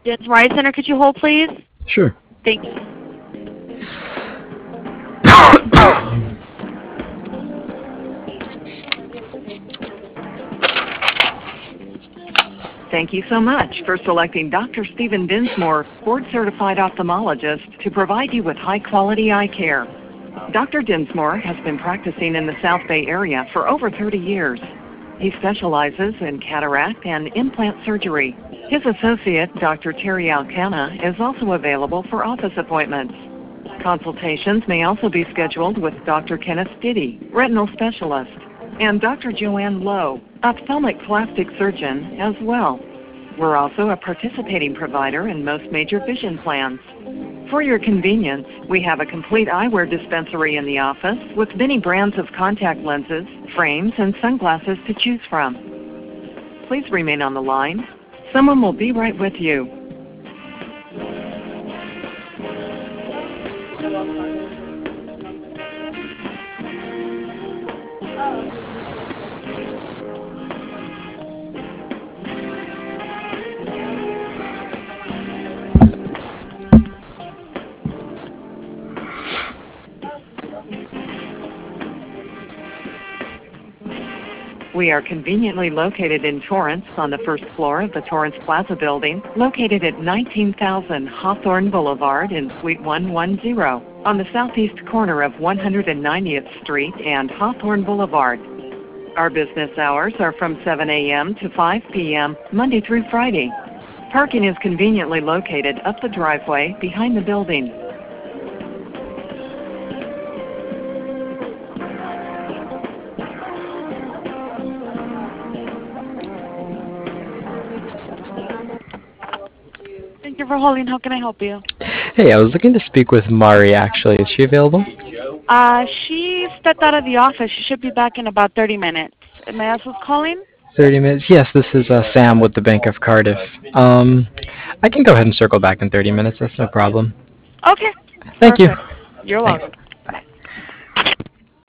This Rice Center, could you hold, please? Sure. Thank you. Thank you so much for selecting Dr. Stephen Dinsmore, board-certified ophthalmologist, to provide you with high-quality eye care. Dr. Dinsmore has been practicing in the South Bay area for over 30 years. He specializes in cataract and implant surgery. His associate, Dr. Terry Alcana, is also available for office appointments. Consultations may also be scheduled with Dr. Kenneth Stiddy, retinal specialist, and Dr. Joanne Lowe, ophthalmic plastic surgeon, as well. We're also a participating provider in most major vision plans. For your convenience, we have a complete eyewear dispensary in the office with many brands of contact lenses, frames, and sunglasses to choose from. Please remain on the line. Someone will be right with you. We are conveniently located in Torrance on the first floor of the Torrance Plaza building, located at 19,000 Hawthorne Boulevard in Suite 110, on the southeast corner of 190th Street and Hawthorne Boulevard. Our business hours are from 7 a.m. to 5 p.m., Monday through Friday. Parking is conveniently located up the driveway behind the building. Thank you for holding. How can I help you? Hey, I was looking to speak with Mari, actually. Is she available? She stepped out of the office. She should be back in about 30 minutes. May I ask who's calling? 30 minutes? Yes, this is Sam with the Bank of Cardiff. I can go ahead and circle back in 30 minutes. That's no problem. Okay. Thank you. Perfect. You're Thanks. welcome.